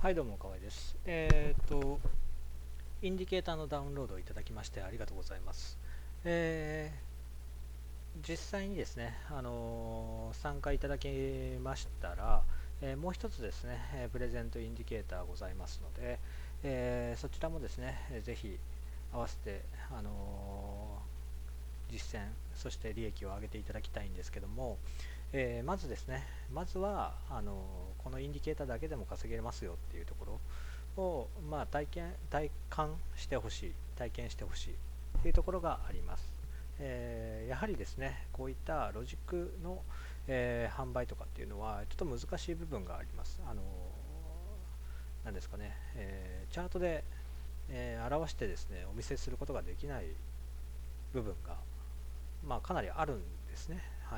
はい、どうも、河合です。インディケーターのダウンロードをいただきましてありがとうございます。え実際にですね、参加いただきましたら、もう一つですね、プレゼントインディケーターございますので、そちらもですね、ぜひ合わせて、実践、そして利益を上げていただきたいんですけども、まずですね、まずはこのインディケーターだけでも稼げますよっていうところを、体感してほしい、体験してほしいというところがあります。やはりですね、こういったロジックの、販売とかっていうのはちょっと難しい部分があります。なんですかね、チャートで、表してですね、お見せすることができない部分が、かなりあるんですね。はい。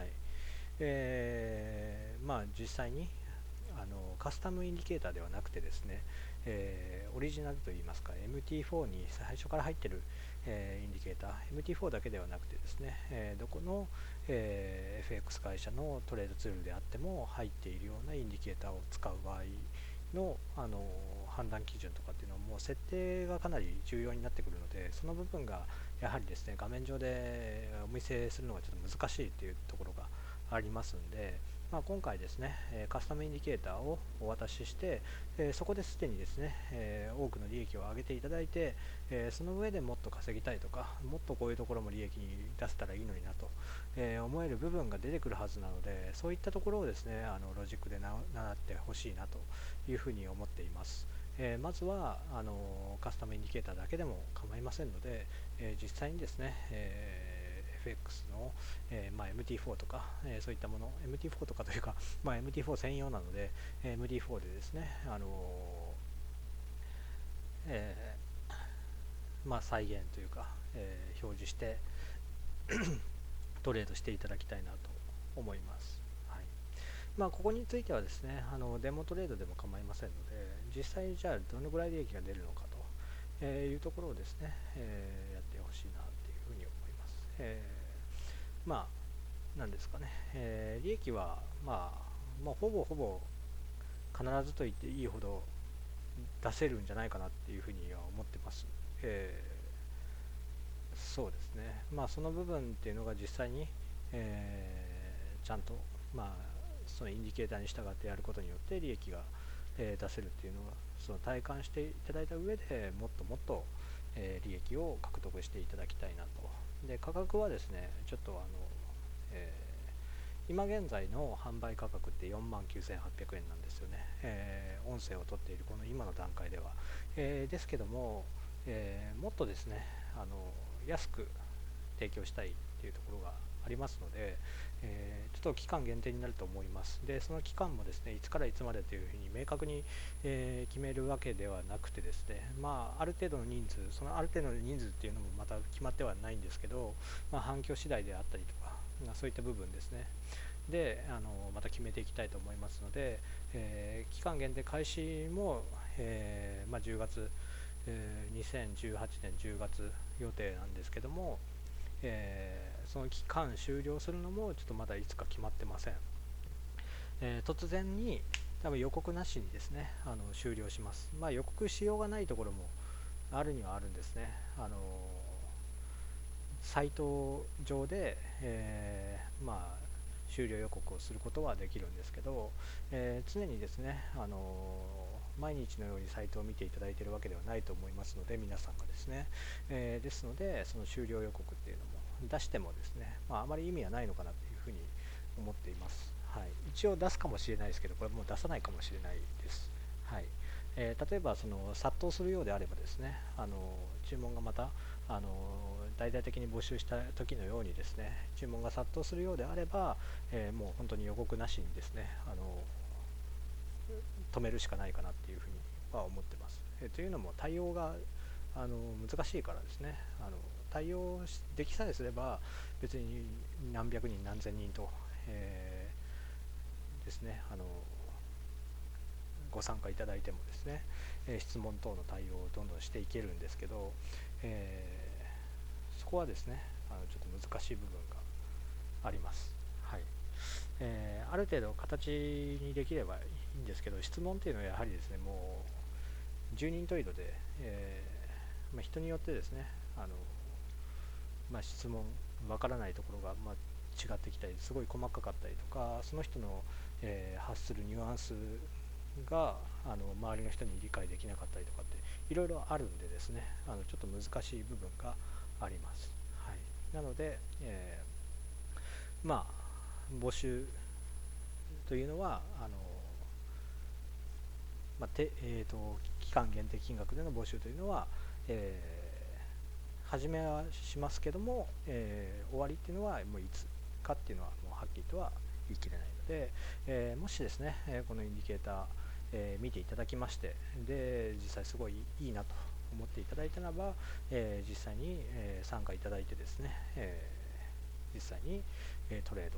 実際にカスタムインディケーターではなくてですね、オリジナルといいますか MT4 に最初から入っている、インディケーター MT4 だけではなくてですね、どこの、FX 会社のトレードツールであっても入っているようなインディケーターを使う場合の、判断基準とかっていうのはもう設定がかなり重要になってくるので、その部分がやはりですね画面上でお見せするのがちょっと難しいというところがありますんで、今回ですね、カスタムインディケーターをお渡しして、そこですでにですね、多くの利益を上げていただいて、その上でもっと稼ぎたいとか、もっとこういうところも利益に出せたらいいのになと、思える部分が出てくるはずなので、そういったところをですね、ロジックで習ってほしいなというふうに思っています。まずはカスタムインディケーターだけでも構いませんので、実際にですね、FX の、MT4 とか、そういったもの MT4 とかというか、MT4 専用なので、MT4 でですね、え再現というか、表示してトレードしていただきたいなと思います。はい。ここについてはですね、デモトレードでも構いませんので、実際にじゃあどのぐらい利益が出るのかというところをですね、やってほしいなというふうに思います。まなんですかね、利益は、ほぼほぼ必ずと言っていいほど出せるんじゃないかなっていうふうには思ってます。えそうですね、その部分っていうのが実際に、ちゃんと、そのインディケーターに従ってやることによって利益が、出せるっていうのはその体感していただいた上でもっともっと、利益を獲得していただきたいなと。で価格はですねちょっとえ今現在の販売価格って49,800円なんですよね、音声を取っているこの今の段階では、ですけども、もっとですね安く提供したいっていうところがありますので、ちょっと期間限定になると思います。でその期間もですねいつからいつまでというふうに明確に、決めるわけではなくてですね、ある程度の人数、そのある程度の人数っていうのもまた決まってはないんですけど、反響次第であったりとか、そういった部分ですねでまた決めていきたいと思いますので、期間限定開始も、10月、2018年10月予定なんですけども、その期間終了するのもちょっとまだいつか決まってません。突然に多分予告なしにですね終了します。予告しようがないところもあるにはあるんですね。サイト上で、終了予告をすることはできるんですけど、常にですね、毎日のようにサイトを見ていただいているわけではないと思いますので皆さんがですね、ですのでその終了予告っていうのも出してもですね、あまり意味はないのかなというふうに思っています。はい、一応出すかもしれないですけどこれもう出さないかもしれないです。はい。例えばその殺到するようであればですね注文がまた大々的に募集した時のようにですね注文が殺到するようであれば、もう本当に予告なしにですね止めるしかないかなっていうふうには思ってます。というのも対応が難しいからですね対応できさえすれば別に何百人何千人と、ですねご参加いただいてもですね、質問等の対応をどんどんしていけるんですけど、そこはですねちょっと難しい部分があります。はい。 ある程度形にできればいいんですけど、質問っていうのはやはりですね、もう十人十色で、人によってですね、質問わからないところが、違ってきたり、すごい細かかったりとか、その人の、発するニュアンスが周りの人に理解できなかったりとかっていろいろあるんでですね、ちょっと難しい部分があります。はい、なので、募集というのは期間限定金額での募集というのは、始めはしますけども、終わりっていうのはもういつかっていうのはもうはっきりとは言い切れないので、もしですね、このインディケーター、見ていただきまして、で実際すごいいいなと思っていただいたならば、実際に、参加いただいてですね、実際に、トレード、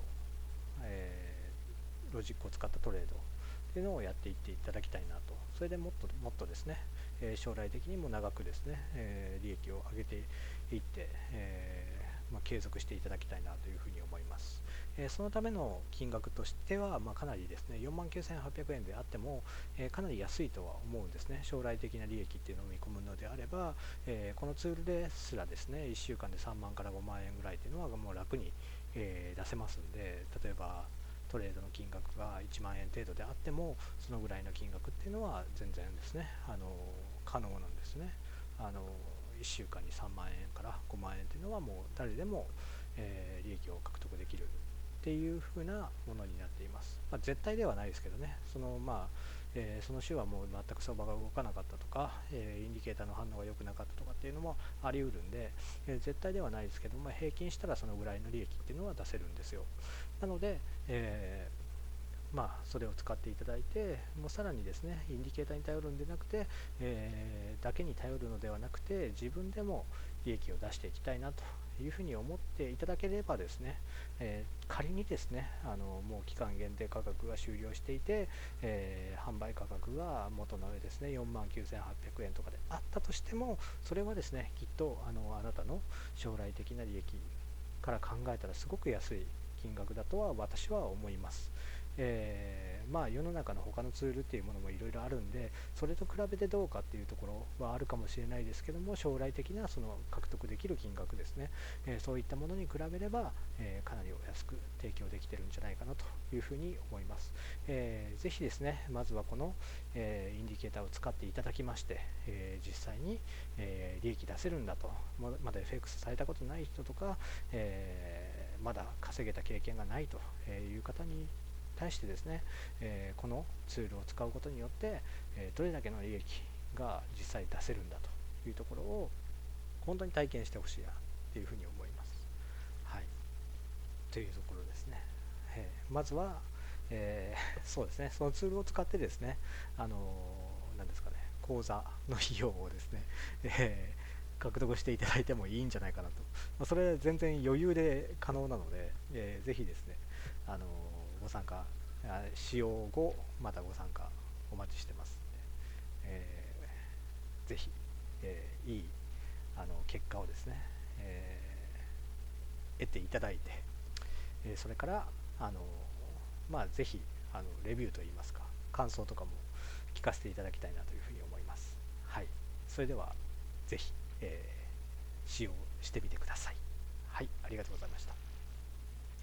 ロジックを使ったトレードというのをやっていっていただきたいなと。それでもっともっとですね、将来的にも長くですね、利益を上げていって、継続していただきたいなというふうに思います。そのための金額としては、かなりですね、49,800円であっても、かなり安いとは思うんですね。将来的な利益っていうのを見込むのであれば、このツールですらですね、1週間で3万から5万円ぐらいというのはもう楽に、出せますんで、例えばトレードの金額が1万円程度であっても、そのぐらいの金額っていうのは全然ですね、可能なんですね。1週間に3万円から5万円っていうのはもう誰でも、利益を獲得できるっていう風なものになっています。絶対ではないですけどね、その週はもう全く相場が動かなかったとか、インディケーターの反応が良くなかったとかっていうのもあり得るんで、絶対ではないですけど、平均したらそのぐらいの利益っていうのは出せるんですよ。なので、それを使っていただいて、もうさらにですね、インディケーターに頼るんでなくて、だけに頼るのではなくて、自分でも利益を出していきたいなというふうに思っていただければですね、仮にですね、もう期間限定価格が終了していて、販売価格が元のですね、49,800円とかであったとしても、それはですね、きっとあなたの将来的な利益から考えたらすごく安い金額だとは私は思います。世の中の他のツールっていうものもいろいろあるんで、それと比べてどうかっていうところはあるかもしれないですけども、将来的なその獲得できる金額ですね、そういったものに比べれば、かなりお安く提供できてるんじゃないかなというふうに思います。ぜひですね、まずはこの、インディケーターを使っていただきまして、実際に、利益出せるんだと、まだ FX されたことない人とか、まだ稼げた経験がないという方に対してですね、このツールを使うことによって、どれだけの利益が実際出せるんだというところを本当に体験してほしいなというふうに思います。はい、というところですね。まずは、そうですね、そのツールを使ってですね、何ですかね、講座の費用をですね、獲得していただいてもいいんじゃないかなと、それ全然余裕で可能なので、ぜひですね、ご参加、使用後またご参加お待ちしてますので、ぜひ、いい結果をですね、得ていただいて、それからぜひレビューといいますか感想とかも聞かせていただきたいなというふうに思います。はい、それではぜひ、使用してみてください。はい、ありがとうございました。